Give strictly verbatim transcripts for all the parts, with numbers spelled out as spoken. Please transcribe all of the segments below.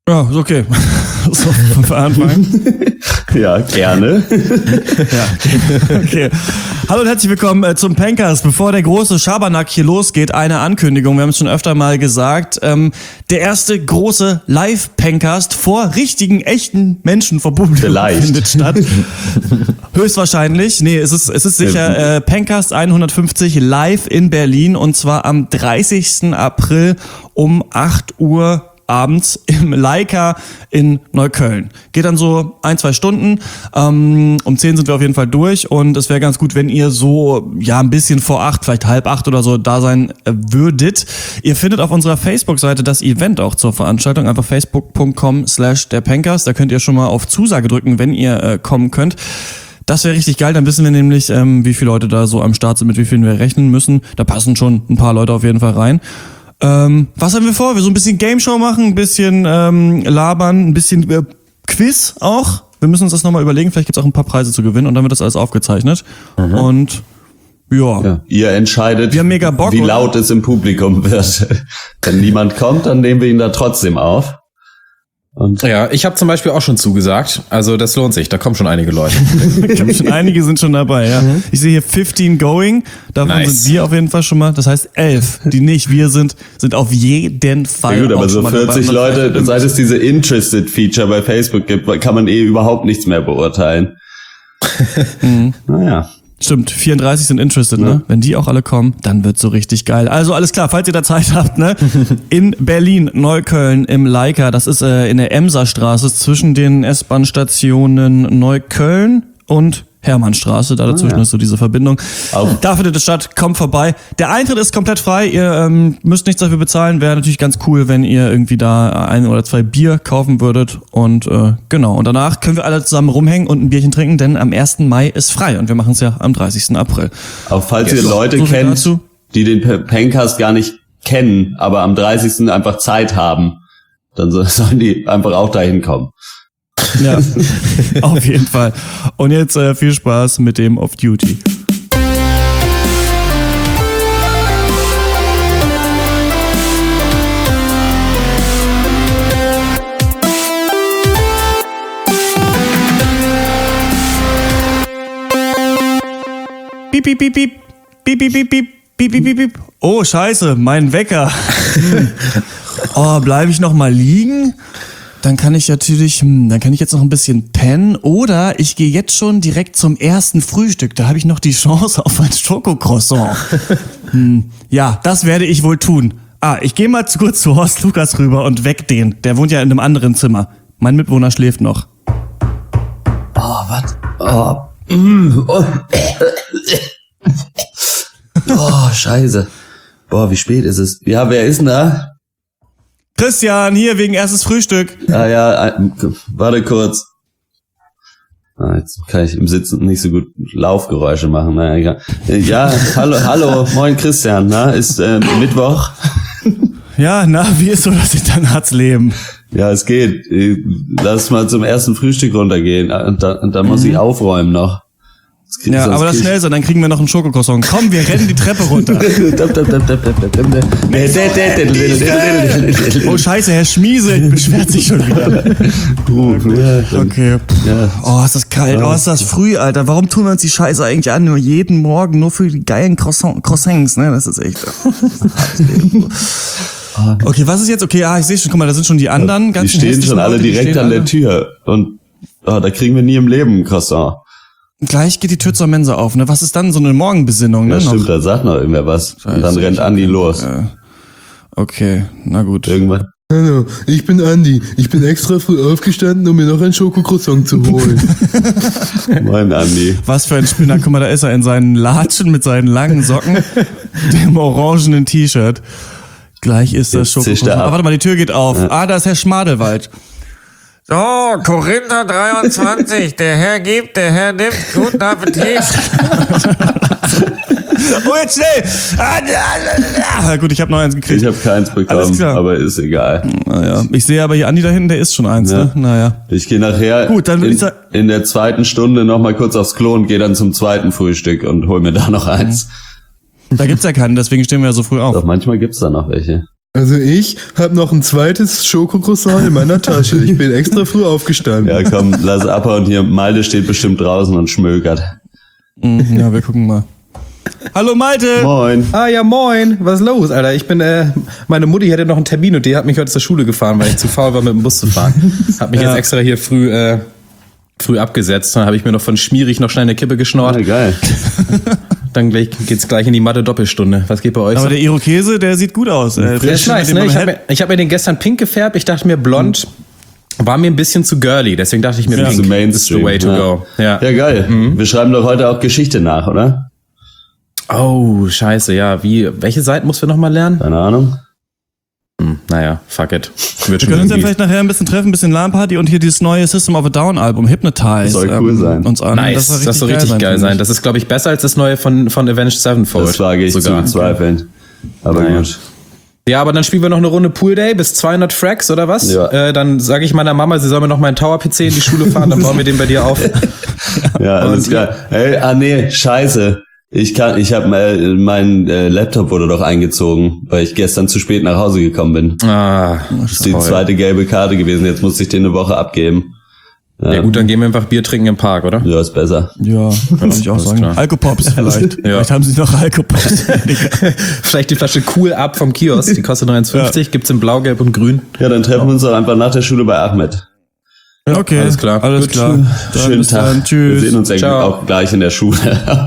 Ja, ist okay. So, von Anfang. Ja, gerne. Ja, okay. Hallo und herzlich willkommen äh, zum Pencast. Bevor der große Schabernack hier losgeht, eine Ankündigung. Wir haben es schon öfter mal gesagt. Ähm, der erste große Live-Pencast vor richtigen, echten Menschen vor Publikum Vielleicht. findet statt. Höchstwahrscheinlich. Nee, es ist, es ist sicher äh, Pencast hundertfünfzig live in Berlin und zwar am dreißigsten April um acht Uhr abends im Leica in Neukölln. Geht dann so ein, zwei Stunden. Ähm, um zehn sind wir auf jeden Fall durch und es wäre ganz gut, wenn ihr so ja ein bisschen vor acht, vielleicht halb acht oder so da sein äh, würdet. Ihr findet auf unserer Facebook-Seite das Event auch zur Veranstaltung. Einfach facebook punkt com slash der Pencast. Da könnt ihr schon mal auf Zusage drücken, wenn ihr äh, kommen könnt. Das wäre richtig geil, dann wissen wir nämlich, ähm, wie viele Leute da so am Start sind, mit wie vielen wir rechnen müssen. Da passen schon ein paar Leute auf jeden Fall rein. Ähm, was haben wir vor? Wir so ein bisschen Game Show machen, ein bisschen ähm, labern, ein bisschen äh, Quiz auch. Wir müssen uns das nochmal überlegen, vielleicht gibt's auch ein paar Preise zu gewinnen und dann wird das alles aufgezeichnet. Mhm. Und ja. ja. Ihr entscheidet, wir haben mega Bock, wie oder? laut es im Publikum wird. Wenn niemand kommt, dann nehmen wir ihn da trotzdem auf. Und ja, ich habe zum Beispiel auch schon zugesagt. Also das lohnt sich, da kommen schon einige Leute. schon einige sind schon dabei, ja. Mhm. Ich sehe hier fifteen going, davon nice. Sind wir auf jeden Fall schon mal, das heißt elf, die nicht wir sind, sind auf jeden Fall. Ja gut, aber so vierzig Leute, seit es diese Interested-Feature bei Facebook gibt, kann man eh überhaupt nichts mehr beurteilen. mhm. Naja. Stimmt, vierunddreißig sind interested, ja. Ne? Wenn die auch alle kommen, dann wird's so richtig geil. Also alles klar, falls ihr da Zeit habt, ne? In Berlin, Neukölln, im Leica, das ist äh, in der Emserstraße zwischen den S-Bahn-Stationen Neukölln und Hermannstraße, da dazwischen ah, ja. ist so diese Verbindung. Auf. Da findet es statt, kommt vorbei. Der Eintritt ist komplett frei, ihr ähm, müsst nichts dafür bezahlen. Wäre natürlich ganz cool, wenn ihr irgendwie da ein oder zwei Bier kaufen würdet. Und äh, genau, und danach können wir alle zusammen rumhängen und ein Bierchen trinken, denn am ersten Mai ist frei und wir machen es ja am dreißigsten April. Auch falls ja, ihr Leute so kennt, dazu. die den Pencast gar nicht kennen, aber am dreißigsten einfach Zeit haben, dann sollen die einfach auch dahin kommen. Ja, auf jeden Fall. Und jetzt äh, viel Spaß mit dem Off Duty. Piep, piep, piep, piep, piep, piep, piep, piep, piep, piep, piep. Oh, scheiße, mein Wecker. Oh, bleibe ich noch mal liegen? Dann kann ich natürlich, hm, dann kann ich jetzt noch ein bisschen pennen oder ich gehe jetzt schon direkt zum ersten Frühstück. Da habe ich noch die Chance auf ein Schokocroissant. hm, ja, das werde ich wohl tun. Ah, ich gehe mal kurz zu Horst Lukas rüber und weck den. Der wohnt ja in einem anderen Zimmer. Mein Mitbewohner schläft noch. Oh, was? Oh, mm, oh. Oh, scheiße. Boah, wie spät ist es? Ja, wer ist denn da? Christian, hier wegen erstes Frühstück. Ah ja, warte kurz. Ah, jetzt kann ich im Sitzen nicht so gut Laufgeräusche machen. Na, egal. Ja, hallo, hallo, moin Christian. Na, ist äh, Mittwoch. Ja, na, wie ist so das Internatsleben? Ja, es geht. Lass mal zum ersten Frühstück runtergehen. Und da, und da muss mhm. ich aufräumen noch. Ja, aber das schnell sein, dann kriegen wir noch einen Schokocroissant. Komm, wir rennen die Treppe runter. Oh scheiße, Herr Schmiese beschwert sich schon wieder. Okay. Oh, ist das kalt. Oh, ist das früh, Alter. Warum tun wir uns die Scheiße eigentlich an? Nur jeden Morgen, nur für die geilen Croissant, Croissants, ne? Das ist echt... Okay, was ist jetzt? Okay, ah, ich sehe schon, guck mal, da sind schon die anderen. Die stehen schon alle direkt an der Tür. Und oh, da kriegen wir nie im Leben ein Croissant. Gleich geht die Tür zur Mensa auf, ne? Was ist dann so eine Morgenbesinnung, ne? Ja, stimmt, noch? Da sagt noch irgendwer was. Scheiße, und dann rennt Andi los. Äh, okay, na gut. Irgendwann. Hallo, ich bin Andi. Ich bin extra früh aufgestanden, um mir noch ein Schokocroissant zu holen. Moin, Andi. Was für ein Spinner. Guck mal, da ist er in seinen Latschen mit seinen langen Socken, dem orangenen T-Shirt. Gleich ist das Schokocroissant. Ah, warte mal, die Tür geht auf. Ja. Ah, da ist Herr Schmadelwald. So, Korinther dreiundzwanzig, der Herr gibt, der Herr nimmt, guten Appetit. Oh, jetzt schnell! Ah, gut, ich habe noch eins gekriegt. Ich habe keins bekommen, aber ist egal. Naja, ich sehe aber hier Andi da hinten, der isst schon eins, ja. Ne? Naja. Ich gehe nachher gut, dann will in, ich sagen, in der zweiten Stunde noch mal kurz aufs Klo und gehe dann zum zweiten Frühstück und hol mir da noch eins. Da gibt's ja keinen, deswegen stehen wir ja so früh auf. Doch, manchmal gibt's da noch welche. Also ich habe noch ein zweites Schokocroissant in meiner Tasche. Ich bin extra früh aufgestanden. Ja, komm, lass abhauen hier. Malte steht bestimmt draußen und schmökert. Ja, wir gucken mal. Hallo Malte! Moin. Ah ja, moin. Was ist los, Alter? Ich bin, äh, meine Mutti hatte noch einen Termin und die hat mich heute zur Schule gefahren, weil ich zu faul war, mit dem Bus zu fahren. Hat mich Ja. jetzt extra hier früh, äh, früh abgesetzt. Dann habe ich mir noch von Schmierig noch schnell eine Kippe geschnort. Ja, geil. Dann gleich, geht's gleich in die Mathe-Doppelstunde. Was geht bei euch Aber so? der Irokese, der sieht gut aus. Äh, Der ist nice, ne? Ich habe mir, ich hab mir den gestern pink gefärbt. Ich dachte mir, blond war mir ein bisschen zu girly. Deswegen dachte ich mir, Ja. pink So is the Mainstream, way to ja. go. Ja. Ja, geil. Wir schreiben doch heute auch Geschichte nach, oder? Oh, scheiße, ja. Wie, welche Seiten musst du noch mal lernen? Keine Ahnung. Hm, naja, fuck it. Wird Wir schon können uns ja irgendwie. vielleicht nachher ein bisschen treffen, ein bisschen LAN-Party und hier dieses neue System of a Down Album, Hypnotize. Soll cool sein. Uns an. Nice, das, das soll richtig geil sein. finde ich. Das ist, glaube ich, besser als das neue von, von Avenged Sevenfold. Das wage ich sogar. zu bezweifeln. Aber Naja. gut. Ja, aber dann spielen wir noch eine Runde Pool Day bis zweihundert Fracks oder was? Ja. Äh, dann sage ich meiner Mama, sie soll mir noch meinen Tower-P C in die Schule fahren, dann bauen wir den bei dir auf. Ja, alles Und- klar. Ey, ah nee, scheiße. Ich kann, ich habe äh, mein äh, Laptop wurde doch eingezogen, weil ich gestern zu spät nach Hause gekommen bin. Ah, Das ist die toll. zweite gelbe Karte gewesen. Jetzt musste ich den eine Woche abgeben. Ja, Ja gut, dann gehen wir einfach Bier trinken im Park, oder? ja, ist besser. Ja, würde ich auch alles sagen. klar. Alkopops vielleicht. Ja. Vielleicht haben sie noch Alkopops. Vielleicht die Flasche Cool Up vom Kiosk, die kostet nur eins fünfzig, gibt's in Blau, Gelb und Grün. Ja, dann treffen wir uns doch einfach nach der Schule bei Ahmed. Okay, Alles klar. Alles Gut. klar. Dann Schönen bis Tag. dann. Wir Tschüss. sehen uns eigentlich Ciao. auch gleich in der Schule.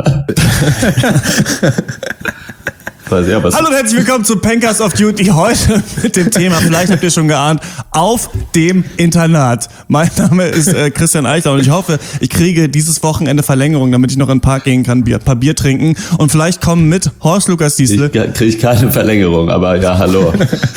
Weiß ja, was Hallo und herzlich willkommen zu Pankers of Duty. Heute mit dem Thema, vielleicht habt ihr schon geahnt, auf dem Internat. Mein Name ist äh, Christian Eichler und ich hoffe, ich kriege dieses Wochenende Verlängerung, damit ich noch in den Park gehen kann, Bier, paar Bier trinken und vielleicht kommen mit Horst Lukas Diesle ich kriege keine Verlängerung, aber ja, hallo.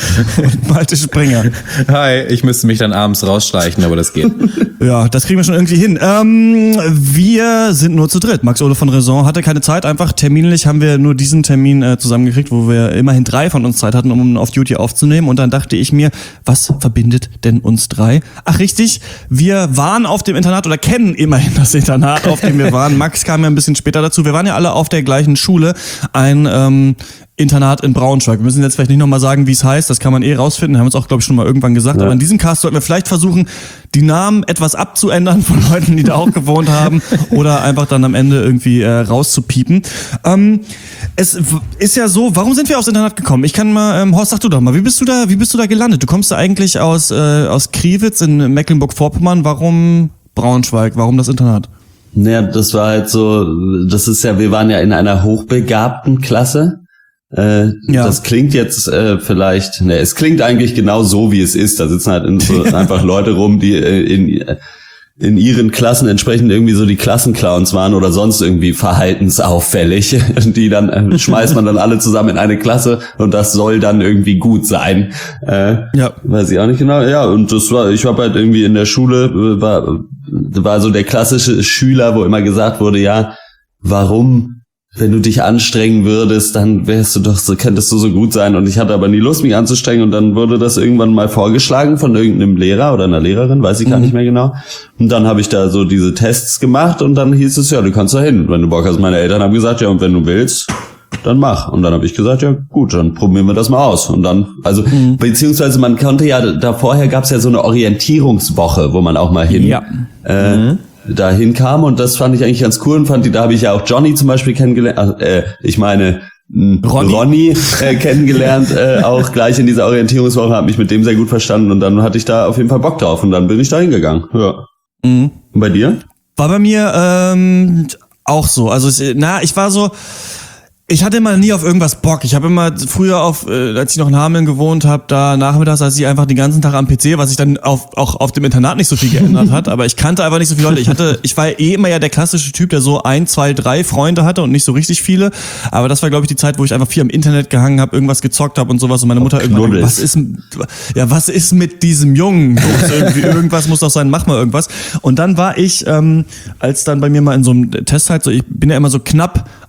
und Malte Springer. Hi, ich müsste mich dann abends rausschleichen, aber das geht. Ja, das kriegen wir schon irgendwie hin. Ähm, wir sind nur zu dritt. Max-Ole von Raison hatte keine Zeit. Einfach terminlich haben wir nur diesen Termin äh, zusammengekriegt, wo wir immerhin drei von uns Zeit hatten, um auf Duty aufzunehmen. Und dann dachte ich mir, was verbindet denn uns drei? Ach richtig, wir waren auf dem Internat oder kennen immerhin das Internat, auf dem wir waren. Max kam ja ein bisschen später dazu. Wir waren ja alle auf der gleichen Schule. Ein ähm, Internat in Braunschweig. Wir müssen jetzt vielleicht nicht nochmal sagen, wie es heißt. Das kann man eh rausfinden. Haben wir uns auch, glaube ich, schon mal irgendwann gesagt. Ja. Aber in diesem Cast sollten wir vielleicht versuchen, die Namen etwas abzuändern von Leuten, die da auch gewohnt haben. Oder einfach dann am Ende irgendwie äh, rauszupiepen. Ähm, es w- ist ja so, warum sind wir aufs Internat gekommen? Ich kann mal, ähm, Horst, sag du doch mal, wie bist du da, wie bist du da gelandet? Du kommst da eigentlich aus, äh, aus Kriwitz in Mecklenburg-Vorpommern. Warum Braunschweig? Warum das Internat? Naja, das war halt so, das ist ja, wir waren ja in einer hochbegabten Klasse. Äh, Ja. Das klingt jetzt äh, vielleicht, ne, es klingt eigentlich genau so, wie es ist. Da sitzen halt in so einfach Leute rum, die äh, in in ihren Klassen entsprechend irgendwie so die Klassenclowns waren oder sonst irgendwie verhaltensauffällig. Die dann äh, schmeißt man dann alle zusammen in eine Klasse und das soll dann irgendwie gut sein. Äh, Ja. Weiß ich auch nicht genau. Ja, und das war, ich war halt irgendwie in der Schule, äh, war, war so der klassische Schüler, wo immer gesagt wurde, ja, warum, wenn du dich anstrengen würdest, dann wärst du doch so, könntest du so gut sein. Und ich hatte aber nie Lust, mich anzustrengen. Und dann wurde das irgendwann mal vorgeschlagen von irgendeinem Lehrer oder einer Lehrerin, weiß ich gar nicht mehr genau. Und dann habe ich da so diese Tests gemacht und dann hieß es, ja, du kannst da hin, wenn du Bock hast. Meine Eltern haben gesagt, ja, und wenn du willst, dann mach. Und dann habe ich gesagt, ja gut, dann probieren wir das mal aus. Und dann, also, Mhm. beziehungsweise man konnte ja, da vorher gab es ja so eine Orientierungswoche, wo man auch mal hin Ja. äh, dahin kam. Und das fand ich eigentlich ganz cool und fand die, da habe ich ja auch Johnny zum Beispiel kennengelernt, äh, ich meine mh, Ronny, Ronny äh, kennengelernt, äh, auch gleich in dieser Orientierungswoche, habe mich mit dem sehr gut verstanden und dann hatte ich da auf jeden Fall Bock drauf und dann bin ich da hingegangen. Ja. Mhm. Und bei dir? War bei mir ähm, auch so. Also ich, na, ich war so, ich hatte immer nie auf irgendwas Bock. Ich habe immer früher auf, äh, als ich noch in Hameln gewohnt habe, da nachmittags, als ich einfach den ganzen Tag am P C, was sich dann auf, auch auf dem Internat nicht so viel geändert hat, aber ich kannte einfach nicht so viele Leute. Ich hatte, ich war eh immer ja der klassische Typ, der so ein, zwei, drei Freunde hatte und nicht so richtig viele. Aber das war, glaube ich, die Zeit, wo ich einfach viel im Internet gehangen habe, irgendwas gezockt habe und sowas und meine Mutter irgendwann, Knuddels. was ist, ja, was ist mit diesem Jungen? Muss irgendwie, irgendwas muss doch sein, mach mal irgendwas. Und dann war ich, ähm, als dann bei mir mal in so einem Test halt so, ich bin ja immer so knapp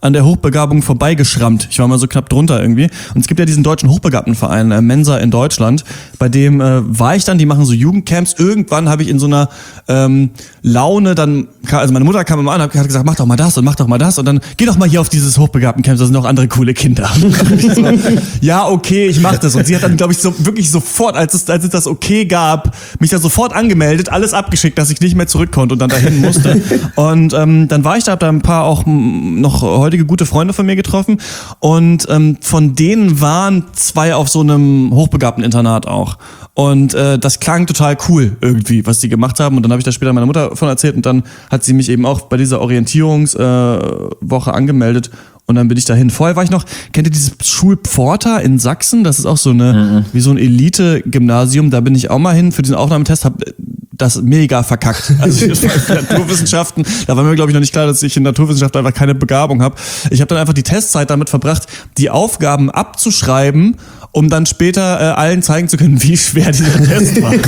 an der Hochbegabung vorbeigeschrammt. Ich war mal so knapp drunter irgendwie. Und es gibt ja diesen deutschen Hochbegabtenverein, äh, Mensa in Deutschland, bei dem äh, war ich dann, die machen so Jugendcamps. Irgendwann habe ich in so einer ähm, Laune dann, also meine Mutter kam immer an, hat gesagt, mach doch mal das und mach doch mal das und dann geh doch mal hier auf dieses Hochbegabtencamp, da sind noch andere coole Kinder. So, ja, okay, ich mach das. Und sie hat dann, glaube ich, so wirklich sofort, als es, als es das okay gab, mich da sofort angemeldet, alles abgeschickt, dass ich nicht mehr zurück konnte und dann dahin musste. Und ähm, dann war ich da, hab da ein paar auch m, noch heutige gute Freunde von mir getroffen und ähm, von denen waren zwei auf so einem Hochbegabten-Internat auch. Und äh, das klang total cool irgendwie, was die gemacht haben. Und dann habe ich da später meiner Mutter von erzählt und dann hat sie mich eben auch bei dieser Orientierungswoche äh, angemeldet. Und dann bin ich dahin. Vorher war ich noch, kennt ihr dieses Schulpforta in Sachsen? Das ist auch so eine, mhm. wie so ein Elite-Gymnasium. Da bin ich auch mal hin für diesen Aufnahmetest, hab das mega verkackt. Also Naturwissenschaften, da war mir, glaube ich, noch nicht klar, dass ich in Naturwissenschaften einfach keine Begabung habe. Ich habe dann einfach die Testzeit damit verbracht, die Aufgaben abzuschreiben, um dann später äh, allen zeigen zu können, wie schwer dieser Test war.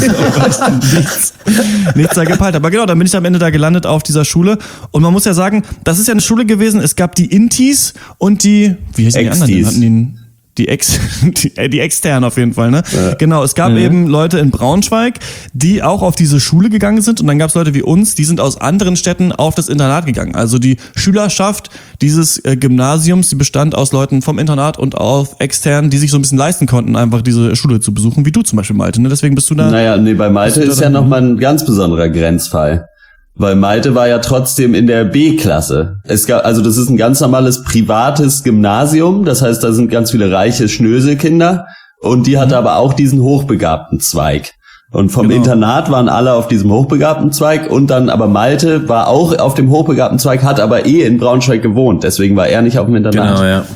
nichts, nichts da gepeilt. Aber genau, dann bin ich am Ende da gelandet auf dieser Schule. Und man muss ja sagen, das ist ja eine Schule gewesen, es gab die Intis und die, wie heißen die anderen? Die hatten die, die, Ex, die, die externen auf jeden Fall, ne? Ja. Genau, es gab mhm. eben Leute in Braunschweig, die auch auf diese Schule gegangen sind und dann gab es Leute wie uns, die sind aus anderen Städten auf das Internat gegangen. Also die Schülerschaft dieses äh, Gymnasiums, die bestand aus Leuten vom Internat und auf externen, die sich so ein bisschen leisten konnten, einfach diese Schule zu besuchen, wie du zum Beispiel, Malte, ne? Deswegen bist du da. Naja, nee, bei Malte ist ja nochmal ein ganz besonderer Grenzfall. Weil Malte war ja trotzdem in der B-Klasse. Es gab, also das ist ein ganz normales privates Gymnasium, das heißt, da sind ganz viele reiche Schnöselkinder und die hatte mhm. aber auch diesen hochbegabten Zweig. Und vom genau. Internat waren alle auf diesem hochbegabten Zweig und dann aber Malte war auch auf dem hochbegabten Zweig, hat aber eh in Braunschweig gewohnt, deswegen war er nicht auf dem Internat. Genau, ja.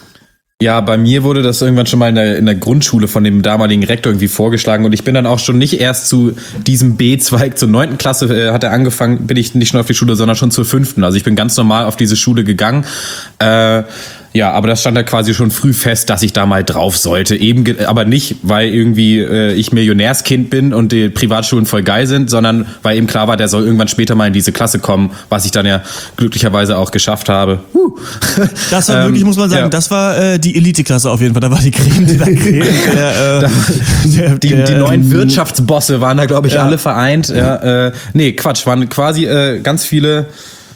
Ja, bei mir wurde das irgendwann schon mal in der, in der Grundschule von dem damaligen Rektor irgendwie vorgeschlagen und ich bin dann auch schon nicht erst zu diesem B-Zweig zur neunten Klasse äh, hat er angefangen, bin ich nicht schon auf die Schule, sondern schon zur fünften. Also ich bin ganz normal auf diese Schule gegangen. Äh, Ja, aber das stand da quasi schon früh fest, dass ich da mal drauf sollte. Eben, ge- aber nicht, weil irgendwie äh, ich Millionärskind bin und die Privatschulen voll geil sind, sondern weil eben klar war, der soll irgendwann später mal in diese Klasse kommen, was ich dann ja glücklicherweise auch geschafft habe. Huh. Das war wirklich, muss man sagen, ja. das war äh, die Elite-Klasse auf jeden Fall. Da war die Creme, die da Creme. Der, äh, der, die, der, die neuen Wirtschaftsbosse waren da, glaube ich, ja. alle vereint. Ja, äh, nee, Quatsch, waren quasi äh, ganz viele...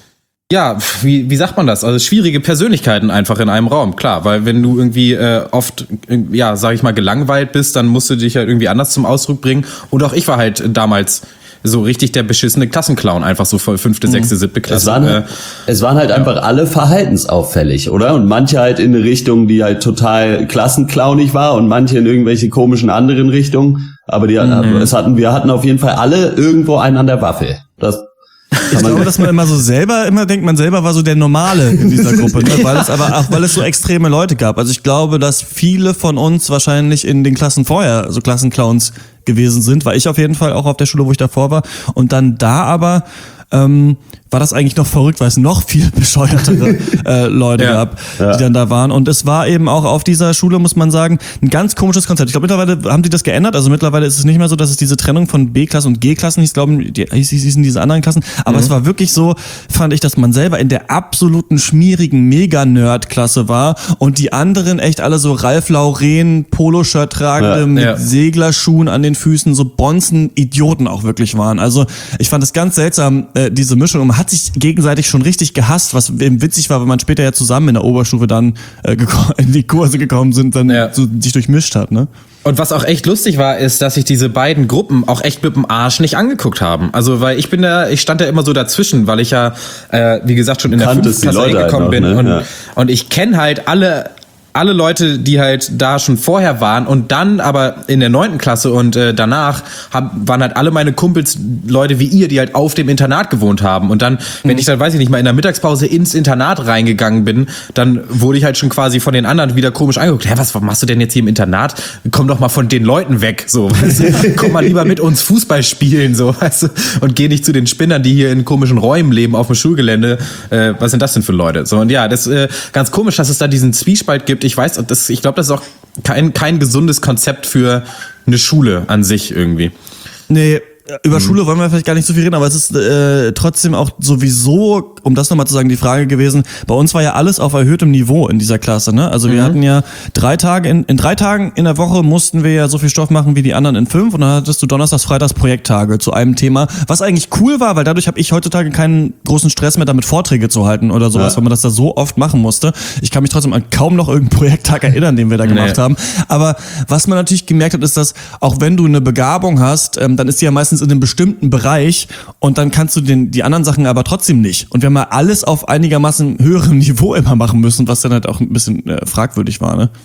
Ja, wie wie sagt man das? Also schwierige Persönlichkeiten einfach in einem Raum, klar, weil wenn du irgendwie äh, oft, ja, sag ich mal, gelangweilt bist, dann musst du dich halt irgendwie anders zum Ausdruck bringen. Und auch ich war halt damals so richtig der beschissene Klassenclown, einfach so voll fünfte, mhm. sechste, siebte Klasse. Es waren, äh, es waren halt ja. einfach alle verhaltensauffällig, oder? Und manche halt in eine Richtung, die halt total klassenclownig war und manche in irgendwelche komischen anderen Richtungen. Aber die, mhm. es hatten, wir hatten auf jeden Fall alle irgendwo einen an der Waffel. Das Ich glaube, dass man immer so selber, immer denkt, man selber war so der Normale in dieser Gruppe, ne? Weil es aber auch, weil es so extreme Leute gab. Also ich glaube, dass viele von uns wahrscheinlich in den Klassen vorher so Klassenclowns gewesen sind, war ich auf jeden Fall auch auf der Schule, wo ich davor war. Und dann da aber ähm, war das eigentlich noch verrückt, weil es noch viel bescheuertere äh, Leute ja. gab, die ja. dann da waren. Und es war eben auch auf dieser Schule, muss man sagen, ein ganz komisches Konzept. Ich glaube, mittlerweile haben die das geändert. Also mittlerweile ist es nicht mehr so, dass es diese Trennung von B-Klassen und G-Klassen, ich glaube, die hießen diese anderen Klassen. Aber mhm. es war wirklich so, fand ich, dass man selber in der absoluten schmierigen Mega-Nerd-Klasse war und die anderen echt alle so Ralph Lauren Poloshirt tragende ja. mit ja. Seglerschuhen an den Füßen, so Bonzen-Idioten auch wirklich waren. Also ich fand es ganz seltsam, äh, diese Mischung. Und man hat sich gegenseitig schon richtig gehasst, was eben witzig war, wenn man später ja zusammen in der Oberstufe dann äh, geko- in die Kurse gekommen sind, dann ja. so sich durchmischt hat, ne? Und was auch echt lustig war, ist, dass sich diese beiden Gruppen auch echt mit dem Arsch nicht angeguckt haben. Also, weil ich bin da, ich stand da immer so dazwischen, weil ich ja, äh, wie gesagt, schon in der fünften Klasse gekommen bin. Ne? Und, ja. und ich kenne halt alle alle Leute, die halt da schon vorher waren und dann aber in der neunten Klasse und äh, danach haben, waren halt alle meine Kumpels Leute wie ihr, die halt auf dem Internat gewohnt haben. Und dann, mhm. wenn ich dann, weiß ich nicht, mal in der Mittagspause ins Internat reingegangen bin, dann wurde ich halt schon quasi von den anderen wieder komisch angeguckt. Hä, was machst du denn jetzt hier im Internat? Komm doch mal von den Leuten weg, so, weißt du? Komm mal lieber mit uns Fußball spielen, so, weißt du? Und geh nicht zu den Spinnern, die hier in komischen Räumen leben auf dem Schulgelände. Äh, was sind das denn für Leute? So, und ja, das ist äh, ganz komisch, dass es da diesen Zwiespalt gibt. Ich weiß, das, ich glaube, das ist auch kein, kein gesundes Konzept für eine Schule an sich irgendwie. Nee, über mhm. Schule wollen wir vielleicht gar nicht so viel reden, aber es ist äh, trotzdem auch sowieso, um das nochmal zu sagen, die Frage gewesen, bei uns war ja alles auf erhöhtem Niveau in dieser Klasse, ne? Also wir mhm. hatten ja drei Tage, in, in drei Tagen in der Woche mussten wir ja so viel Stoff machen wie die anderen in fünf und dann hattest du Donnerstags, Freitags Projekttage zu einem Thema, was eigentlich cool war, weil dadurch habe ich heutzutage keinen großen Stress mehr damit, Vorträge zu halten oder sowas, ja. weil man das da so oft machen musste. Ich kann mich trotzdem an kaum noch irgendeinen Projekttag erinnern, den wir da gemacht nee. haben. Aber was man natürlich gemerkt hat, ist, dass auch wenn du eine Begabung hast, ähm, dann ist die ja meistens in einem bestimmten Bereich und dann kannst du den, die anderen Sachen aber trotzdem nicht. Und wir haben ja alles auf einigermaßen höherem Niveau immer machen müssen, was dann halt auch ein bisschen äh, fragwürdig war, ne?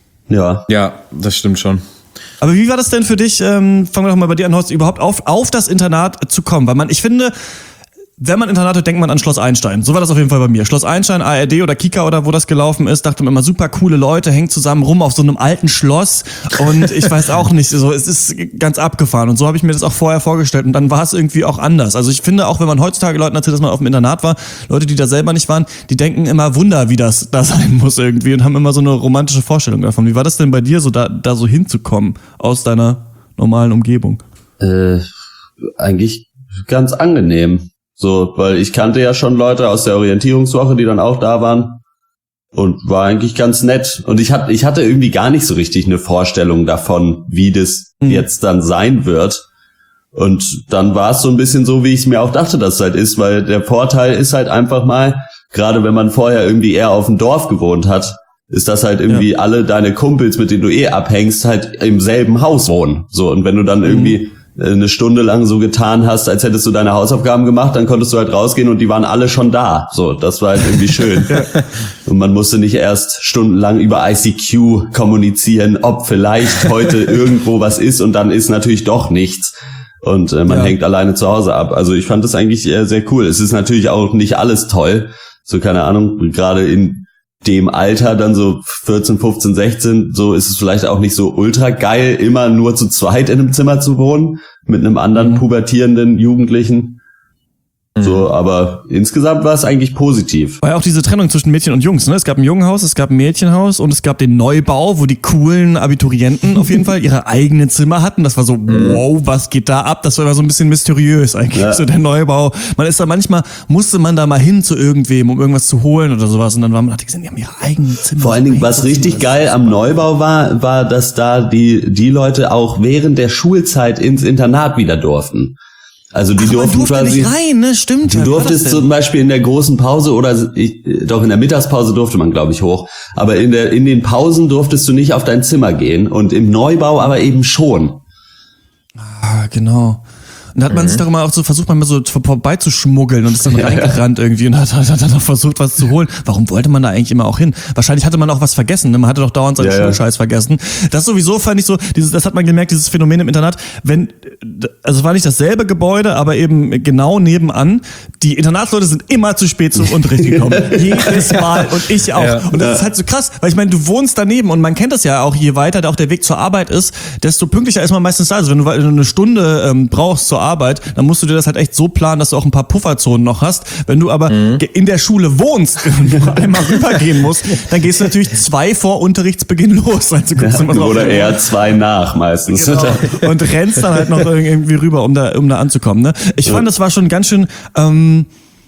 Ja. Ja, das stimmt schon. Aber wie war das denn für dich, ähm, fangen wir doch mal bei dir an, Horst, überhaupt auf, auf das Internat zu kommen? Weil man, ich finde, wenn man Internat hört, denkt man an Schloss Einstein. So war das auf jeden Fall bei mir. Schloss Einstein, A R D oder Kika oder wo das gelaufen ist, dachte man immer, super coole Leute, hängen zusammen rum auf so einem alten Schloss und ich weiß auch nicht, so, es ist ganz abgefahren und so habe ich mir das auch vorher vorgestellt und dann war es irgendwie auch anders. Also ich finde auch, wenn man heutzutage Leuten erzählt, dass man auf dem Internat war, Leute, die da selber nicht waren, die denken immer Wunder, wie das da sein muss irgendwie und haben immer so eine romantische Vorstellung davon. Wie war das denn bei dir, so da, da so hinzukommen aus deiner normalen Umgebung? Äh, eigentlich ganz angenehm. So, weil ich kannte ja schon Leute aus der Orientierungswoche, die dann auch da waren und war eigentlich ganz nett. Und ich hatte, ich hatte irgendwie gar nicht so richtig eine Vorstellung davon, wie das mhm. jetzt dann sein wird. Und dann war es so ein bisschen so, wie ich es mir auch dachte, dass es halt ist, weil der Vorteil ist halt einfach mal, gerade wenn man vorher irgendwie eher auf dem Dorf gewohnt hat, ist das halt irgendwie ja. alle deine Kumpels, mit denen du eh abhängst, halt im selben Haus wohnen. So, und wenn du dann mhm. irgendwie eine Stunde lang so getan hast, als hättest du deine Hausaufgaben gemacht, dann konntest du halt rausgehen und die waren alle schon da. So, das war halt irgendwie schön. Und man musste nicht erst stundenlang über I C Q kommunizieren, ob vielleicht heute irgendwo was ist und dann ist natürlich doch nichts. Und äh, man ja. hängt alleine zu Hause ab. Also ich fand das eigentlich äh, sehr cool. Es ist natürlich auch nicht alles toll. So, keine Ahnung, gerade in dem Alter, dann so vierzehn, fünfzehn, sechzehn, so ist es vielleicht auch nicht so ultra geil, immer nur zu zweit in einem Zimmer zu wohnen, mit einem anderen mhm. pubertierenden Jugendlichen. So, aber insgesamt war es eigentlich positiv. War ja auch diese Trennung zwischen Mädchen und Jungs, ne? Es gab ein Jungenhaus, es gab ein Mädchenhaus und es gab den Neubau, wo die coolen Abiturienten auf jeden Fall ihre eigenen Zimmer hatten. Das war so, wow, was geht da ab? Das war immer so ein bisschen mysteriös eigentlich, ja. so der Neubau. Man ist da manchmal, musste man da mal hin zu irgendwem, um irgendwas zu holen oder sowas. Und dann war man, hat die gesehen, die haben ihre eigenen Zimmer. Vor allen Dingen, was richtig geil am Neubau war, war, dass da die, die Leute auch während der Schulzeit ins Internat wieder durften. Also die Ach, durften durfte quasi nicht rein, ne? Stimmt. Du durftest zum Beispiel in der großen Pause oder ich, doch in der Mittagspause durfte man, glaube ich, hoch. Aber in der in den Pausen durftest du nicht auf dein Zimmer gehen und im Neubau aber eben schon. Ah, genau. Und da hat man mhm. sich doch immer auch so versucht, mal so vorbeizuschmuggeln und ist dann reingerannt irgendwie und hat, hat dann noch versucht, was zu holen. Warum wollte man da eigentlich immer auch hin? Wahrscheinlich hatte man auch was vergessen, ne? Man hatte doch dauernd seinen ja, Schulscheiß ja. vergessen. Das sowieso fand ich so, dieses, das hat man gemerkt, dieses Phänomen im Internat, wenn, also es war nicht dasselbe Gebäude, aber eben genau nebenan, die Internatsleute sind immer zu spät zum Unterricht gekommen. Jedes Mal und ich auch. Ja. Und das ja. ist halt so krass, weil ich meine, du wohnst daneben und man kennt das ja auch, je weiter auch der Weg zur Arbeit ist, desto pünktlicher ist man meistens da. Also wenn du eine Stunde ähm, brauchst zur Arbeit, dann musst du dir das halt echt so planen, dass du auch ein paar Pufferzonen noch hast. Wenn du aber mhm. in der Schule wohnst und noch einmal rübergehen musst, dann gehst du natürlich zwei vor Unterrichtsbeginn los. Also ja, oder eher zwei nach meistens. Genau. Und rennst dann halt noch irgendwie rüber, um da, um da anzukommen. Ne? Ich ja. fand, das war schon ganz schön... Ähm,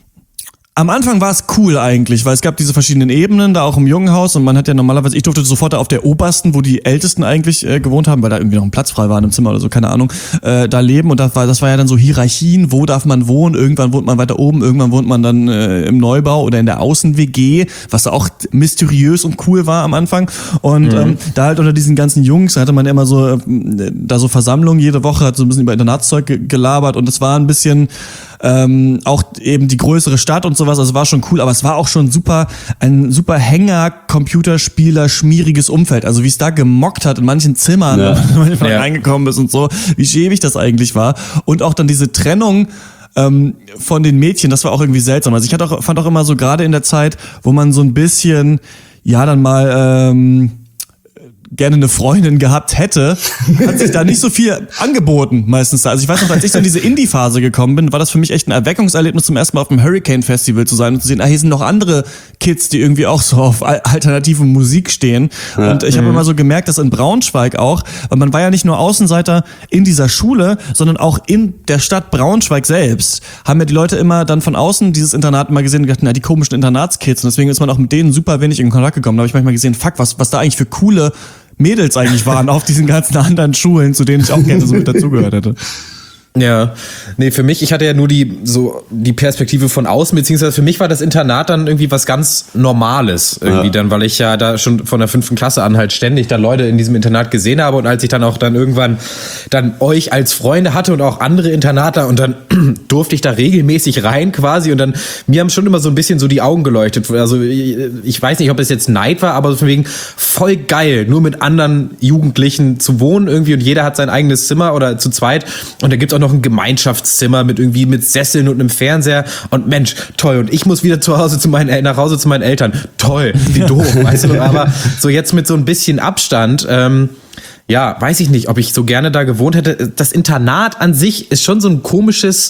Am Anfang war es cool eigentlich, weil es gab diese verschiedenen Ebenen, da auch im Jungenhaus und man hat ja normalerweise, ich durfte sofort da auf der obersten, wo die Ältesten eigentlich äh, gewohnt haben, weil da irgendwie noch ein Platz frei war in einem Zimmer oder so, keine Ahnung, äh, da leben und das war, das war ja dann so Hierarchien, wo darf man wohnen, irgendwann wohnt man weiter oben, irgendwann wohnt man dann äh, im Neubau oder in der Außen-W G, was auch mysteriös und cool war am Anfang und mhm. ähm, da halt unter diesen ganzen Jungs hatte man immer so, äh, da so Versammlungen jede Woche, hat so ein bisschen über Internatszeug ge- gelabert und es war ein bisschen ähm, auch eben die größere Stadt und sowas, also war schon cool, aber es war auch schon super, ein super Hänger, Computerspieler, schmieriges Umfeld, also wie es da gemockt hat in manchen Zimmern, ja. wenn man ja. reingekommen ist und so, wie schäbig das eigentlich war und auch dann diese Trennung ähm, von den Mädchen, das war auch irgendwie seltsam, also ich hatte auch, fand auch immer so gerade in der Zeit, wo man so ein bisschen, ja dann mal ähm, gerne eine Freundin gehabt hätte, hat sich da nicht so viel angeboten meistens. Also ich weiß noch, als ich so in diese Indie-Phase gekommen bin, war das für mich echt ein Erweckungserlebnis, zum ersten Mal auf dem Hurricane-Festival zu sein und zu sehen, ah, hier sind noch andere Kids, die irgendwie auch so auf alternative Musik stehen. Ja. Und ich habe immer so gemerkt, dass in Braunschweig auch, weil man war ja nicht nur Außenseiter in dieser Schule, sondern auch in der Stadt Braunschweig selbst, haben ja die Leute immer dann von außen dieses Internat mal gesehen und gedacht, na, die komischen Internatskids. Und deswegen ist man auch mit denen super wenig in Kontakt gekommen. Da habe ich manchmal gesehen, fuck, was, was da eigentlich für coole Mädels eigentlich waren auf diesen ganzen anderen Schulen, zu denen ich auch gerne so mit dazugehört hätte. Ja, nee, für mich, ich hatte ja nur die so die Perspektive von außen, beziehungsweise für mich war das Internat dann irgendwie was ganz Normales irgendwie ja. dann, weil ich ja da schon von der fünften Klasse an halt ständig dann Leute in diesem Internat gesehen habe und als ich dann auch dann irgendwann dann euch als Freunde hatte und auch andere Internater und dann durfte ich da regelmäßig rein quasi und dann, mir haben schon immer so ein bisschen so die Augen geleuchtet, also ich weiß nicht, ob es jetzt Neid war, aber von wegen voll geil, nur mit anderen Jugendlichen zu wohnen irgendwie und jeder hat sein eigenes Zimmer oder zu zweit und da gibt's auch noch ein Gemeinschaftszimmer mit irgendwie mit Sesseln und einem Fernseher und Mensch, toll. Und ich muss wieder zu Hause zu meinen, nach Hause zu meinen Eltern. Toll, wie doof, weißt du. Aber so jetzt mit so ein bisschen Abstand, ähm, ja, weiß ich nicht, ob ich so gerne da gewohnt hätte. Das Internat an sich ist schon so ein komisches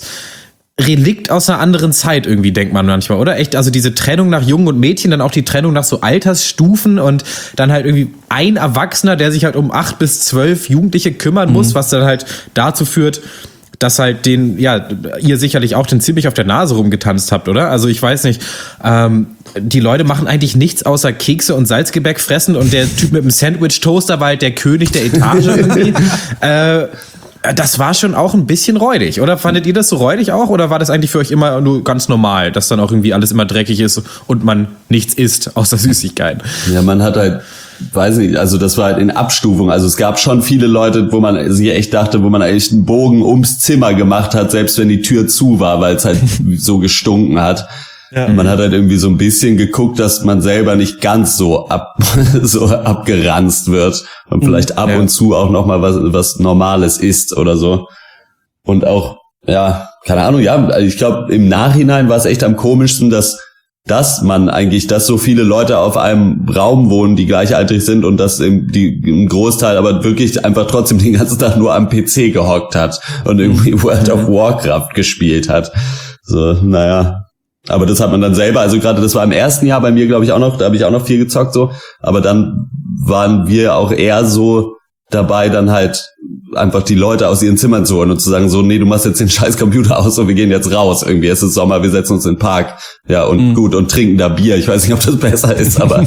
Relikt aus einer anderen Zeit irgendwie, denkt man manchmal, oder? Echt, also diese Trennung nach Jungen und Mädchen, dann auch die Trennung nach so Altersstufen und dann halt irgendwie ein Erwachsener, der sich halt um acht bis zwölf Jugendliche kümmern muss, mhm. was dann halt dazu führt, dass halt den, ja, ihr sicherlich auch den ziemlich auf der Nase rumgetanzt habt, oder? Also ich weiß nicht, ähm, die Leute machen eigentlich nichts außer Kekse und Salzgebäck fressen und der Typ mit dem Sandwich-Toaster war halt der König der Etage irgendwie. äh, das war schon auch ein bisschen räudig, oder? Fandet ihr das so räudig auch? Oder war das eigentlich für euch immer nur ganz normal, dass dann auch irgendwie alles immer dreckig ist und man nichts isst, außer Süßigkeiten? Ja, man hat halt, weiß nicht, also das war halt in Abstufung. Also es gab schon viele Leute, wo man sich echt dachte, wo man eigentlich einen Bogen ums Zimmer gemacht hat, selbst wenn die Tür zu war, weil es halt so gestunken hat. Ja. Und man hat halt irgendwie so ein bisschen geguckt, dass man selber nicht ganz so ab so abgeranzt wird und vielleicht ab ja. und zu auch noch mal was was Normales isst oder so. Und auch, ja, keine Ahnung, ja, ich glaube, im Nachhinein war es echt am komischsten, dass dass man eigentlich, dass so viele Leute auf einem Raum wohnen, die gleichaltrig sind und dass im, die, ein Großteil aber wirklich einfach trotzdem den ganzen Tag nur am P C gehockt hat und irgendwie World of Warcraft gespielt hat. So, naja. Aber das hat man dann selber, also gerade das war im ersten Jahr bei mir, glaube ich, auch noch, da habe ich auch noch viel gezockt so, aber dann waren wir auch eher so dabei, dann halt einfach die Leute aus ihren Zimmern zu holen und zu sagen so, nee, du machst jetzt den scheiß Computer aus und wir gehen jetzt raus irgendwie, es ist Sommer, wir setzen uns in den Park, ja, und mhm. gut, und trinken da Bier, ich weiß nicht, ob das besser ist, aber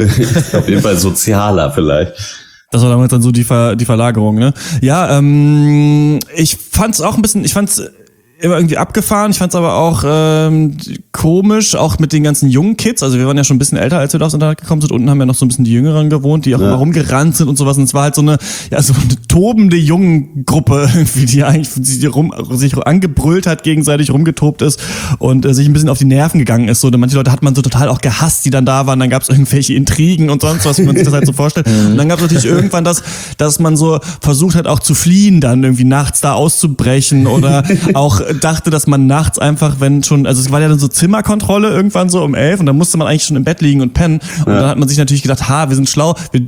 auf jeden Fall sozialer vielleicht. Das war damals dann so die Ver- die Verlagerung, ne? Ja, ähm, ich fand's auch ein bisschen, ich fand's immer irgendwie abgefahren. Ich fand's aber auch ähm, komisch, auch mit den ganzen jungen Kids. Also wir waren ja schon ein bisschen älter, als wir da aufs Internet gekommen sind. Unten haben ja noch so ein bisschen die Jüngeren gewohnt, die auch ja. immer rumgerannt sind und sowas. Und es war halt so eine, ja, so eine tobende Jungengruppe, irgendwie, die eigentlich die rum, sich angebrüllt hat, gegenseitig rumgetobt ist und äh, sich ein bisschen auf die Nerven gegangen ist. So, manche Leute hat man so total auch gehasst, die dann da waren. Dann gab's irgendwelche Intrigen und sonst was, wie man sich das halt so vorstellt. Und dann gab's natürlich irgendwann das, dass man so versucht hat, auch zu fliehen, dann irgendwie nachts da auszubrechen oder auch dachte, dass man nachts einfach, wenn schon, also es war ja dann so Zimmerkontrolle irgendwann so um elf und dann musste man eigentlich schon im Bett liegen und pennen und ja. dann hat man sich natürlich gedacht, ha, wir sind schlau, wir,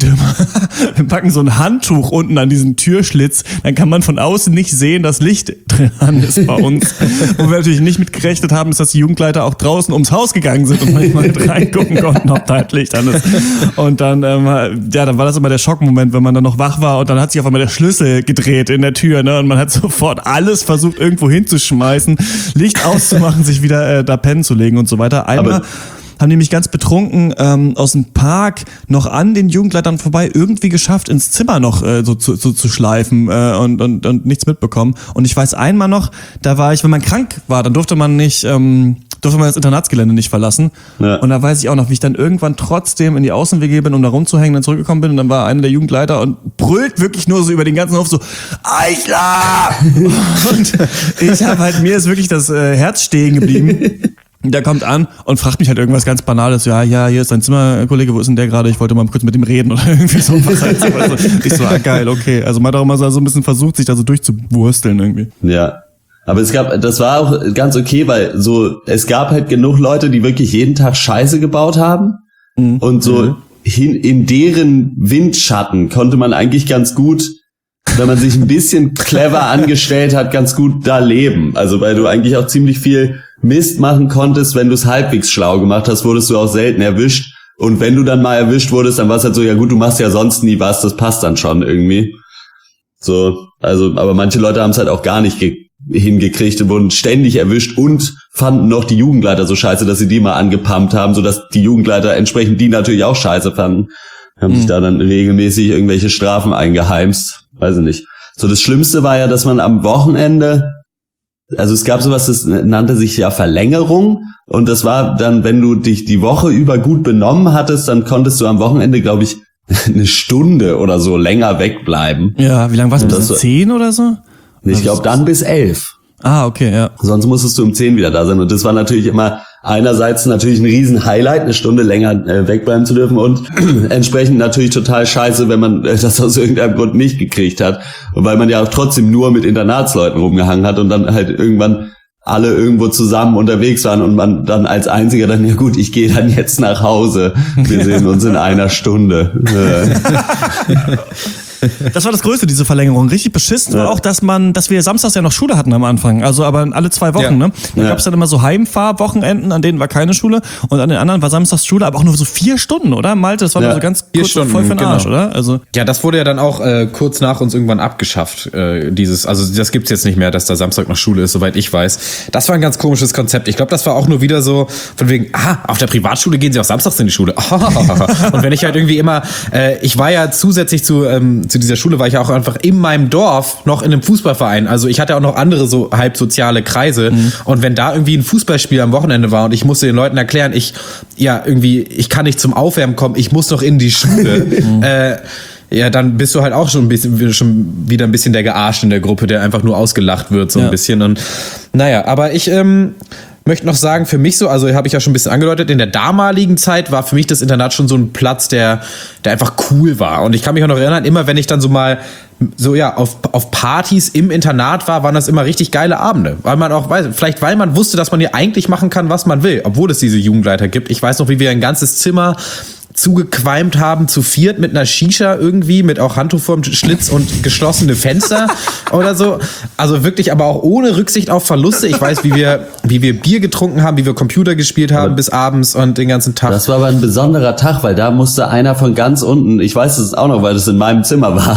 wir packen so ein Handtuch unten an diesen Türschlitz, dann kann man von außen nicht sehen, dass Licht dran ist bei uns. Wo wir natürlich nicht mit gerechnet haben, ist, dass die Jugendleiter auch draußen ums Haus gegangen sind und manchmal mit reingucken konnten, ob da halt Licht an ist. Und dann, ähm, ja, dann war das immer der Schockmoment, wenn man dann noch wach war und dann hat sich auf einmal der Schlüssel gedreht in der Tür, ne, und man hat sofort alles versucht, irgendwo hinzuschmeißen, Licht auszumachen, sich wieder äh, da pennen zu legen und so weiter. Einmal Aber haben die mich ganz betrunken ähm, aus dem Park noch an den Jugendleitern vorbei irgendwie geschafft, ins Zimmer noch äh, so, zu, so zu schleifen äh, und, und, und nichts mitbekommen. Und ich weiß einmal noch, da war ich, wenn man krank war, dann durfte man nicht, ähm, durfte man das Internatsgelände nicht verlassen. Ja. Und da weiß ich auch noch, wie ich dann irgendwann trotzdem in die Außen-W G bin, um da rumzuhängen, dann zurückgekommen bin und dann war einer der Jugendleiter und brüllt wirklich nur so über den ganzen Hof so, Eichler! Und ich habe halt, mir ist wirklich das äh, Herz stehen geblieben. Der kommt an und fragt mich halt irgendwas ganz Banales. Ja, ja, hier ist dein Zimmerkollege, wo ist denn der gerade? Ich wollte mal kurz mit ihm reden oder irgendwie so. Was halt so. Also ich so, ah, geil, okay. Also man hat auch immer so ein bisschen versucht, sich da so durchzuwursteln irgendwie. Ja. Aber es gab, das war auch ganz okay, weil so, es gab halt genug Leute, die wirklich jeden Tag Scheiße gebaut haben. Mhm. Und so, hin, in deren Windschatten konnte man eigentlich ganz gut, wenn man sich ein bisschen clever angestellt hat, ganz gut da leben. Also weil du eigentlich auch ziemlich viel Mist machen konntest, wenn du es halbwegs schlau gemacht hast, wurdest du auch selten erwischt. Und wenn du dann mal erwischt wurdest, dann war es halt so, ja gut, du machst ja sonst nie was, das passt dann schon irgendwie. So, also, aber manche Leute haben es halt auch gar nicht ge- hingekriegt und wurden ständig erwischt und fanden noch die Jugendleiter so scheiße, dass sie die mal angepumpt haben, sodass die Jugendleiter entsprechend die natürlich auch scheiße fanden. Haben mhm. sich da dann regelmäßig irgendwelche Strafen eingeheimst. Weiß ich nicht. So, das Schlimmste war ja, dass man am Wochenende, also es gab sowas, das nannte sich ja Verlängerung, und das war dann, wenn du dich die Woche über gut benommen hattest, dann konntest du am Wochenende, glaube ich, eine Stunde oder so länger wegbleiben. Ja, wie lange warst du? Bis zehn oder so? Ich glaube dann bis elf. Ah, okay, ja. Sonst musstest du um zehn wieder da sein. Und das war natürlich immer einerseits natürlich ein riesen Highlight, eine Stunde länger äh, wegbleiben zu dürfen, und entsprechend natürlich total scheiße, wenn man äh, das aus irgendeinem Grund nicht gekriegt hat. Und weil man ja auch trotzdem nur mit Internatsleuten rumgehangen hat und dann halt irgendwann alle irgendwo zusammen unterwegs waren und man dann als Einziger dann, ja gut, ich gehe dann jetzt nach Hause. Wir sehen uns in einer Stunde. Das war das Größte, diese Verlängerung. Richtig beschissen war ja. auch, dass man, dass wir samstags ja noch Schule hatten am Anfang. Also aber alle zwei Wochen, ja. ne? Da ja. gab es dann immer so Heimfahrwochenenden, an denen war keine Schule, und an den anderen war samstags Schule, aber auch nur so vier Stunden, oder? Malte, das war ja. nur so ganz vier kurz Stunden, voll für den Arsch, genau. oder? Also ja, das wurde ja dann auch äh, kurz nach uns irgendwann abgeschafft. Äh, dieses, also das gibt's jetzt nicht mehr, dass da Samstag noch Schule ist, soweit ich weiß. Das war ein ganz komisches Konzept. Ich glaube, das war auch nur wieder so von wegen, ah, auf der Privatschule gehen sie auch samstags in die Schule. Und wenn ich halt irgendwie immer, äh, ich war ja zusätzlich zu ähm, zu dieser Schule, war ich ja auch einfach in meinem Dorf noch in einem Fußballverein. Also ich hatte auch noch andere so halb soziale Kreise. Mhm. Und wenn da irgendwie ein Fußballspiel am Wochenende war und ich musste den Leuten erklären, ich, ja, irgendwie, ich kann nicht zum Aufwärmen kommen, ich muss noch in die Schule. äh, ja, dann bist du halt auch schon ein bisschen, schon wieder ein bisschen der Gearscht in der Gruppe, der einfach nur ausgelacht wird, so ja. ein bisschen. Und naja, aber ich, ähm, möchte noch sagen, für mich so, also habe ich ja schon ein bisschen angedeutet, in der damaligen Zeit war für mich das Internat schon so ein Platz, der, der einfach cool war. Und ich kann mich auch noch erinnern, immer wenn ich dann so mal so ja auf, auf Partys im Internat war, waren das immer richtig geile Abende. Weil man auch weiß, vielleicht weil man wusste, dass man hier eigentlich machen kann, was man will, obwohl es diese Jugendleiter gibt. Ich weiß noch, wie wir ein ganzes Zimmer zugequalmt haben, zu viert mit einer Shisha irgendwie, mit auch Handtuch vorm Schlitz und geschlossene Fenster oder so. Also wirklich, aber auch ohne Rücksicht auf Verluste. Ich weiß, wie wir, wie wir Bier getrunken haben, wie wir Computer gespielt haben aber bis abends und den ganzen Tag. Das war aber ein besonderer Tag, weil da musste einer von ganz unten, ich weiß es auch noch, weil das in meinem Zimmer war,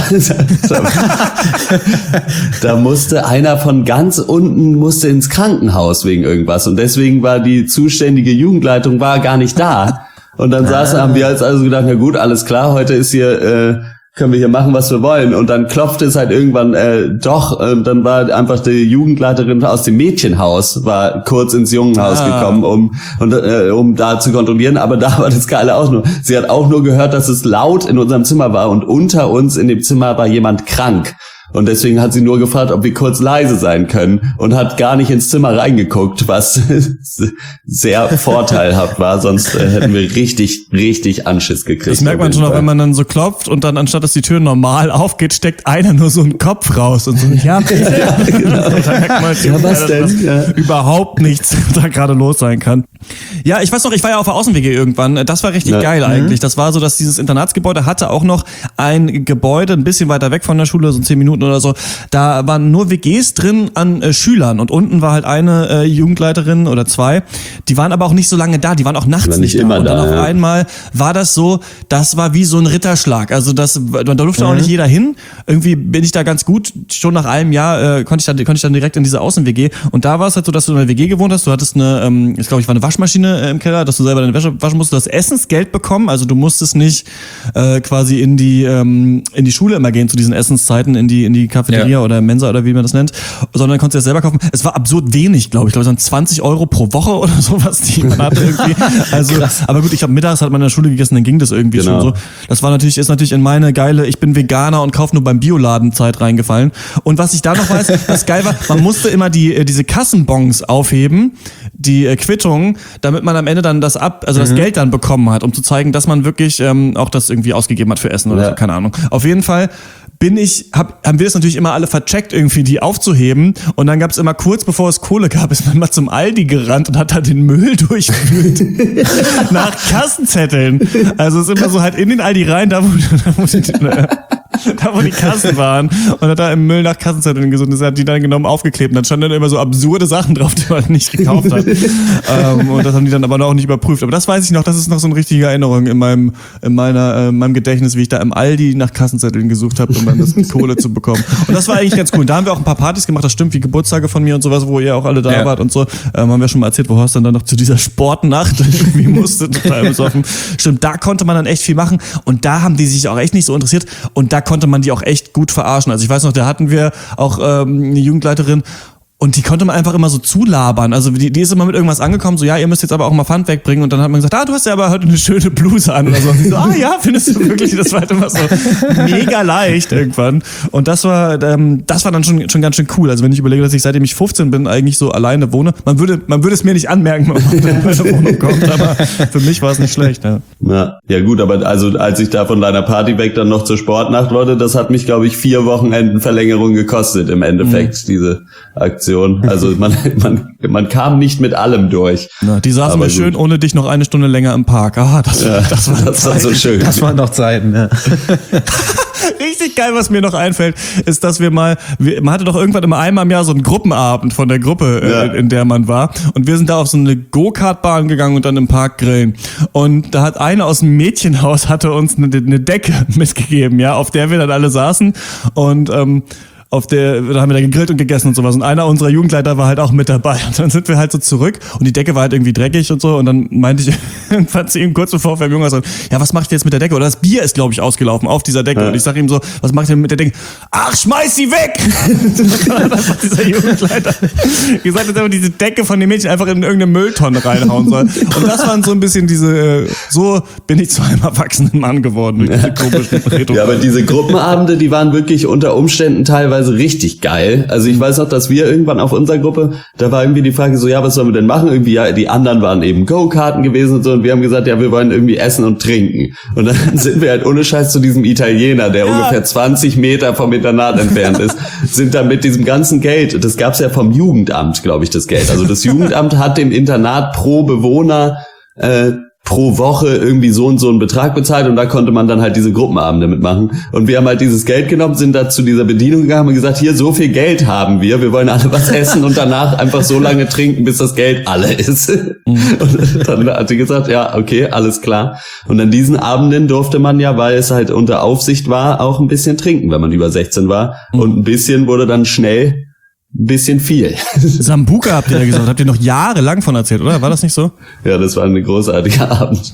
da musste einer von ganz unten musste ins Krankenhaus wegen irgendwas, und deswegen war die zuständige Jugendleitung war gar nicht da. Und dann ah. saßen, haben wir jetzt also gedacht, na gut, alles klar, heute ist hier, äh, können wir hier machen, was wir wollen. Und dann klopfte es halt irgendwann äh, doch, äh, dann war einfach die Jugendleiterin aus dem Mädchenhaus, war kurz ins Jungenhaus ah. gekommen, um und, äh, um da zu kontrollieren. Aber da war das Geile auch nur. Sie hat auch nur gehört, dass es laut in unserem Zimmer war, und unter uns in dem Zimmer war jemand krank. Und deswegen hat sie nur gefragt, ob wir kurz leise sein können, und hat gar nicht ins Zimmer reingeguckt, was sehr vorteilhaft war. Sonst äh, hätten wir richtig, richtig Anschiss gekriegt. Das merkt man schon auch, wenn man dann so klopft und dann anstatt, dass die Tür normal aufgeht, steckt einer nur so einen Kopf raus und so, ja, bitte. Ja, genau. Und dann merkt man, ja, was denn? Dass ja. überhaupt nichts da gerade los sein kann. Ja, ich weiß noch, ich war ja auf der Außen-W G irgendwann. Das war richtig ja. geil eigentlich. Das war so, dass dieses Internatsgebäude hatte auch noch ein Gebäude ein bisschen weiter weg von der Schule, so zehn Minuten oder so. Da waren nur W Gs drin an äh, Schülern, und unten war halt eine äh, Jugendleiterin oder zwei. Die waren aber auch nicht so lange da. Die waren auch nachts nicht, nicht da. Und dann da, auf ja. einmal war das so, das war wie so ein Ritterschlag. Also das, da durfte mhm. auch nicht jeder hin. Irgendwie bin ich da ganz gut. Schon nach einem Jahr äh, konnte ich dann, konnte ich dann direkt in diese Außen-W G. Und da war es halt so, dass du in einer W G gewohnt hast. Du hattest eine, ähm, ich glaube, ich war eine Waschmaschine äh, im Keller, dass du selber deine Wäsche waschen musst. Du hast Essensgeld bekommen. Also du musstest nicht äh, quasi in die ähm, in die Schule immer gehen zu diesen Essenszeiten, in die in die Cafeteria ja. oder Mensa oder wie man das nennt, sondern konntest du das selber kaufen. Es war absurd wenig, glaube ich. Ich glaube, es waren zwanzig Euro pro Woche oder sowas, die man hatte irgendwie. Also, aber gut, ich glaube, mittags hat man in der Schule gegessen, dann ging das irgendwie genau. schon so. Das war natürlich, ist natürlich in meine geile, ich bin Veganer und kaufe nur beim Bioladen Zeit reingefallen. Und was ich da noch weiß, was geil war, man musste immer die diese Kassenbons aufheben, die äh, Quittungen, damit man am Ende dann das ab, also das mhm. Geld dann bekommen hat, um zu zeigen, dass man wirklich ähm, auch das irgendwie ausgegeben hat für Essen oder ja. so, keine Ahnung. Auf jeden Fall bin ich, hab, haben wir das natürlich immer alle vercheckt, irgendwie die aufzuheben. Und dann gab es immer kurz bevor es Kohle gab, ist man mal zum Aldi gerannt und hat da den Müll durchgeführt nach Kassenzetteln. Also es ist immer so halt in den Aldi rein, da wo, da wo, die, da wo die Kassen waren. Und hat da im Müll nach Kassenzetteln gesucht. Das hat die dann genommen, aufgeklebt. Und dann standen dann immer so absurde Sachen drauf, die man nicht gekauft hat. ähm, und das haben die dann aber auch nicht überprüft. Aber das weiß ich noch, das ist noch so eine richtige Erinnerung in meinem, in meiner, äh, in meinem Gedächtnis, wie ich da im Aldi nach Kassenzetteln gesucht habe, um dann das Kohle zu bekommen. Und das war eigentlich ganz cool. Da haben wir auch ein paar Partys gemacht, das stimmt, wie Geburtstage von mir und sowas, wo ihr auch alle da ja. wart und so. Ähm, haben wir schon mal erzählt, wo Horst dann, dann noch zu dieser Sportnacht irgendwie musste, total besoffen. Stimmt, da konnte man dann echt viel machen und da haben die sich auch echt nicht so interessiert und da konnte man die auch echt gut verarschen. Also ich weiß noch, da hatten wir auch ähm, eine Jugendleiterin und die konnte man einfach immer so zulabern. Also die, die ist immer mit irgendwas angekommen, so ja, ihr müsst jetzt aber auch mal Pfand wegbringen. Und dann hat man gesagt, ah, du hast ja aber heute eine schöne Bluse an oder so. Und sie so, ah ja, findest du wirklich? Das war halt immer so mega leicht irgendwann. Und das war, ähm, das war dann schon, schon ganz schön cool. Also wenn ich überlege, dass ich seitdem ich fünfzehn bin eigentlich so alleine wohne, man würde, man würde es mir nicht anmerken, wenn man in meine Wohnung kommt, aber für mich war es nicht schlecht. Ja. Ja, ja gut, aber also als ich da von deiner Party weg dann noch zur Sportnacht wollte, das hat mich, glaube ich, vier Wochenenden Verlängerung gekostet im Endeffekt, mhm. diese Aktion. Also man, man, man kam nicht mit allem durch. Na, die saßen wir schön ohne dich noch eine Stunde länger im Park. Ah, das, ja, das, war, das war so schön. Das waren noch Zeiten, ja. Richtig geil, was mir noch einfällt, ist, dass wir mal, wir, man hatte doch irgendwann immer einmal im Jahr so einen Gruppenabend von der Gruppe, ja. äh, in der man war. Und wir sind da auf so eine Go-Kart-Bahn gegangen und dann im Park grillen. Und da hat eine aus dem Mädchenhaus hatte uns eine, eine Decke mitgegeben, ja, auf der wir dann alle saßen. Und ähm, auf der, da haben wir da gegrillt und gegessen und sowas. Und einer unserer Jugendleiter war halt auch mit dabei. Und dann sind wir halt so zurück und die Decke war halt irgendwie dreckig und so. Und dann meinte ich irgendwann zu ihm kurz bevor wir im Jungen gesagt, ja, was macht ihr jetzt mit der Decke? Oder das Bier ist, glaube ich, ausgelaufen auf dieser Decke. Ja. Und ich sage ihm so, was macht ihr mit der Decke? Ach, schmeiß sie weg! Dann hat einfach dieser Jugendleiter gesagt, dass er diese Decke von den Mädchen einfach in irgendeine Mülltonne reinhauen soll. Und das waren so ein bisschen diese, so bin ich zu einem erwachsenen Mann geworden. Durch diese komischen ja, aber diese Gruppenabende, die waren wirklich unter Umständen teilweise richtig geil. Also ich weiß noch, dass wir irgendwann auf unserer Gruppe, da war irgendwie die Frage so, ja, was sollen wir denn machen? Irgendwie, ja, die anderen waren eben Go-Karten gewesen und so und wir haben gesagt, ja, wir wollen irgendwie essen und trinken. Und dann sind wir halt ohne Scheiß zu diesem Italiener, der ja. ungefähr zwanzig Meter vom Internat entfernt ist, sind dann mit diesem ganzen Geld, das gab's ja vom Jugendamt, glaube ich, das Geld. Also das Jugendamt hat dem Internat pro Bewohner äh, pro Woche irgendwie so und so einen Betrag bezahlt und da konnte man dann halt diese Gruppenabende mitmachen. Und wir haben halt dieses Geld genommen, sind da zu dieser Bedienung gegangen und gesagt, hier, so viel Geld haben wir, wir wollen alle was essen und danach einfach so lange trinken, bis das Geld alle ist. Und dann hat sie gesagt, ja, okay, alles klar. Und an diesen Abenden durfte man ja, weil es halt unter Aufsicht war, auch ein bisschen trinken, wenn man über sechzehn war. Und ein bisschen wurde dann schnell ein bisschen viel. Sambuka habt ihr ja gesagt, habt ihr noch jahrelang von erzählt, oder? War das nicht so? Ja, das war ein großartiger Abend.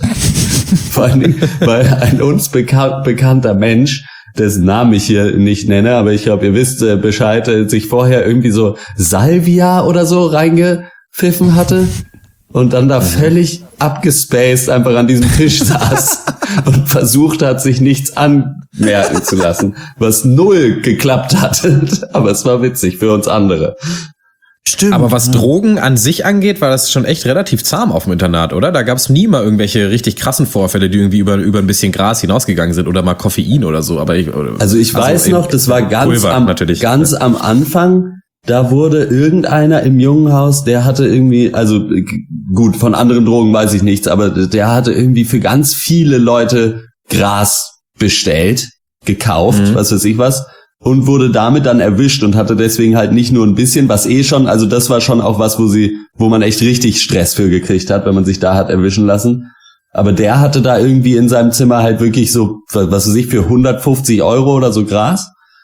Vor allen Dingen, weil ein uns bekan- bekannter Mensch, dessen Namen ich hier nicht nenne, aber ich glaube, ihr wisst äh, Bescheid, äh, sich vorher irgendwie so Salvia oder so reingepfiffen hatte und dann da völlig abgespaced einfach an diesem Tisch saß und versucht hat, sich nichts anmerken zu lassen, was null geklappt hat. Aber es war witzig für uns andere. Stimmt. Aber was Drogen an sich angeht, war das schon echt relativ zahm auf dem Internat, oder? Da gab es nie mal irgendwelche richtig krassen Vorfälle, die irgendwie über über ein bisschen Gras hinausgegangen sind oder mal Koffein oder so. Aber ich, oder, also ich also weiß noch, das war ganz Pulver, am natürlich. ganz am Anfang. Da wurde irgendeiner im Jungenhaus, der hatte irgendwie, also gut, von anderen Drogen weiß ich nichts, aber der hatte irgendwie für ganz viele Leute Gras bestellt, gekauft, mhm. was weiß ich was, und wurde damit dann erwischt und hatte deswegen halt nicht nur ein bisschen, was eh schon, also das war schon auch was, wo sie, wo man echt richtig Stress für gekriegt hat, wenn man sich da hat erwischen lassen. Aber der hatte da irgendwie in seinem Zimmer halt wirklich so, was weiß ich, für hundertfünfzig Euro oder so Gras.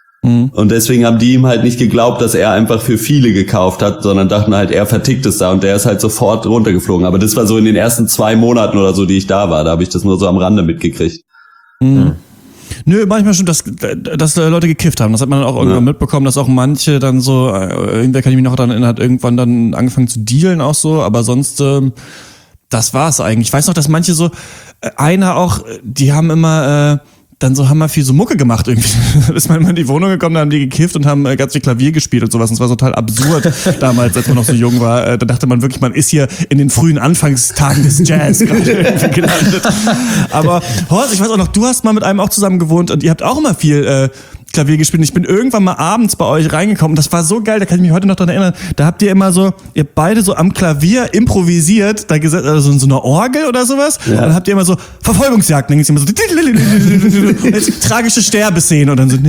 Und deswegen haben die ihm halt nicht geglaubt, dass er einfach für viele gekauft hat, sondern dachten halt, er vertickt es da und der ist halt sofort runtergeflogen. Aber das war so in den ersten zwei Monaten oder so, die ich da war. Da habe ich das nur so am Rande mitgekriegt. Mhm. Nö, manchmal schon, dass, dass Leute gekifft haben. Das hat man dann auch irgendwann ja. mitbekommen, dass auch manche dann so, irgendwer kann ich mich noch daran erinnern, hat irgendwann dann angefangen zu dealen auch so, aber sonst, ähm, das war's eigentlich. Ich weiß noch, dass manche so, einer auch, die haben immer, äh, dann so haben wir viel so Mucke gemacht irgendwie. Da ist man immer in die Wohnung gekommen, da haben die gekifft und haben ganz viel Klavier gespielt und sowas. Und es war total absurd damals, als man noch so jung war. Da dachte man wirklich, man ist hier in den frühen Anfangstagen des Jazz gerade irgendwie gelandet. Aber Horst, ich weiß auch noch, du hast mal mit einem auch zusammen gewohnt und ihr habt auch immer viel äh, Klavier gespielt. Und ich bin irgendwann mal abends bei euch reingekommen. Das war so geil, da kann ich mich heute noch dran erinnern. Da habt ihr immer so, ihr beide so am Klavier improvisiert, da gesetzt, also in so einer Orgel oder sowas. Ja. Und dann habt ihr immer so Verfolgungsjagden, dann ging's immer so und jetzt tragische Sterbeszenen und dann so und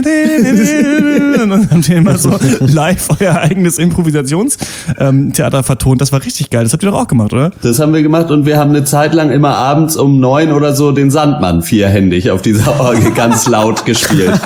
dann habt ihr immer so live euer eigenes Improvisationstheater vertont. Das war richtig geil. Das habt ihr doch auch gemacht, oder? Das haben wir gemacht und wir haben eine Zeit lang immer abends um neun oder so den Sandmann vierhändig auf dieser Orgel ganz laut gespielt.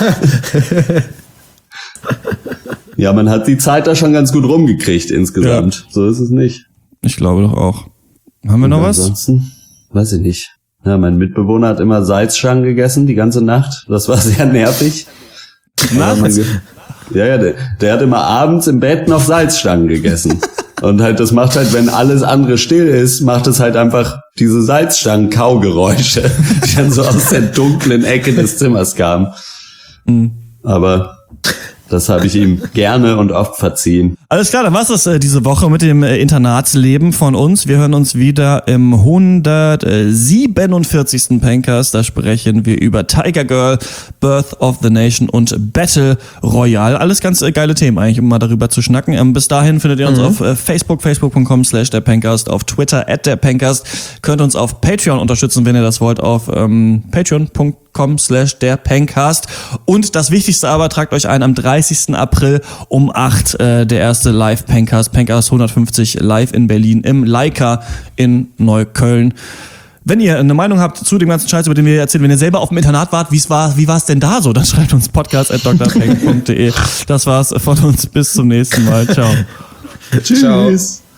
Ja, man hat die Zeit da schon ganz gut rumgekriegt insgesamt. Ja. So ist es nicht. Ich glaube doch auch. Haben wir und noch was? Ansonsten, weiß ich nicht. Ja, mein Mitbewohner hat immer Salzstangen gegessen die ganze Nacht. Das war sehr nervig. Nachts? Ja, ja, der, der hat immer abends im Bett noch Salzstangen gegessen. Und halt, das macht halt, wenn alles andere still ist, macht es halt einfach diese Salzstangen-Kaugeräusche, die dann so aus der dunklen Ecke des Zimmers kamen. Mhm. Aber das habe ich ihm gerne und oft verziehen. Alles klar, dann war's das äh, diese Woche mit dem äh, Internatsleben von uns. Wir hören uns wieder im hundertsiebenundvierzigsten Pencast. Da sprechen wir über Tiger Girl, Birth of the Nation und Battle Royale. Alles ganz äh, geile Themen eigentlich, um mal darüber zu schnacken. Ähm, bis dahin findet ihr uns mhm. auf äh, Facebook, facebook punkt com slash der Pencast, auf Twitter at der Pencast. Könnt uns auf Patreon unterstützen, wenn ihr das wollt, auf ähm, patreon punkt com slash der Pencast. Und das Wichtigste aber, tragt euch ein, am dreißigsten April um acht äh, der erste Live-Pencast, Pencast hundertfünfzig live in Berlin im Leica in Neukölln. Wenn ihr eine Meinung habt zu dem ganzen Scheiß, über den wir erzählen, wenn ihr selber auf dem Internat wart, wie war, wie war es denn da so, dann schreibt uns podcast at d r peng punkt d e. Das war's von uns. Bis zum nächsten Mal. Ciao. Tschüss. Ciao.